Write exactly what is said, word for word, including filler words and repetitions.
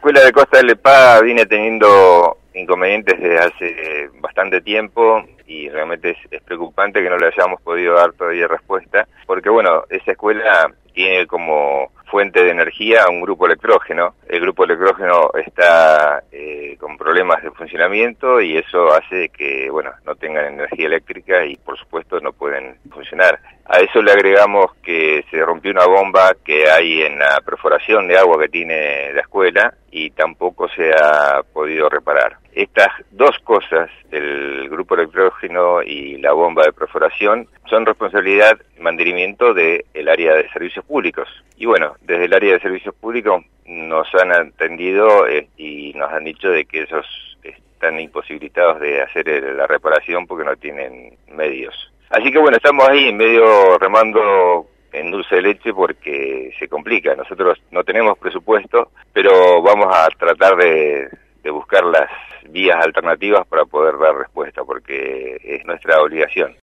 escuela de Costa del Lepá viene teniendo inconvenientes desde hace bastante tiempo y realmente es, es preocupante que no le hayamos podido dar todavía respuesta, porque bueno, esa escuela tiene como fuente de energía un grupo electrógeno. El grupo electrógeno está eh, con problemas de funcionamiento y eso hace que, bueno, no tengan energía eléctrica y por supuesto no pueden funcionar. A eso le agregamos que se rompió una bomba que hay en la perforación de agua que tiene la escuela y tampoco se ha podido reparar. Estas dos cosas, el grupo electrógeno y la bomba de perforación, son responsabilidad y mantenimiento del área de servicios públicos. Y bueno, desde el área de servicios públicos nos han atendido eh, y nos han dicho de que ellos están imposibilitados de hacer la reparación porque no tienen medios. Así que bueno, estamos ahí en medio remando en dulce de leche porque se complica. Nosotros no tenemos presupuesto, pero vamos a tratar de, de buscar las vías alternativas para poder dar respuesta porque es nuestra obligación.